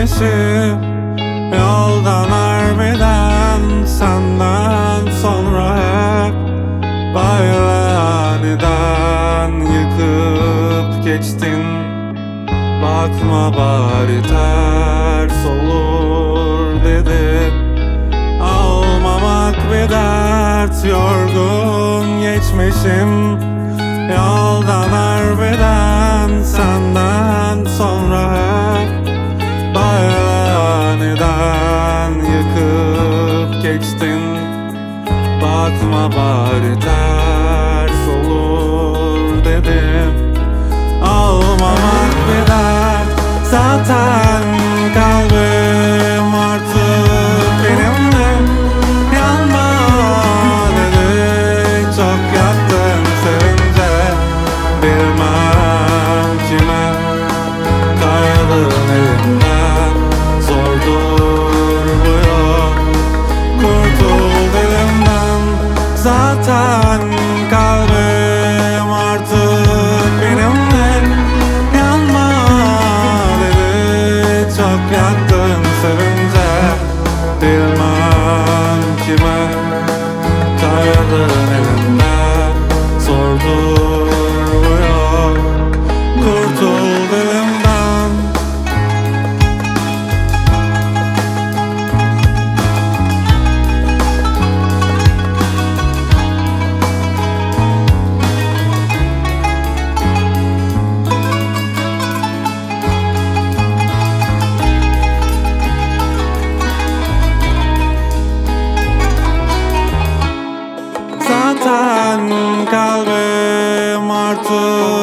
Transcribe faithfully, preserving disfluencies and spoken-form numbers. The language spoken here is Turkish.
geçmişim. Yoldan harbiden senden sonra hep böyle aniden yıkıp geçtin. Bakma bari ters olur dedim. Almamak bir dert, yorgun geçmişim. Yoldan harbiden senden sonra hep böyle aniden yıkıp geçtin. Bakma bari ters olur dedim. Almamak bir dert, zaten kalbim artık benimle. Yanma dedi, çok yaktın sevince. Bilmem kime kayalım elimden. Zordur bu yol, kurtul dilimden. Zaten kalbim artık benimle. Yanma dedi, çok yaktın sevince. Bilmem kime kayalım elimden. Zordur bu yol, kurtul dilimden. Zaten kalbim artık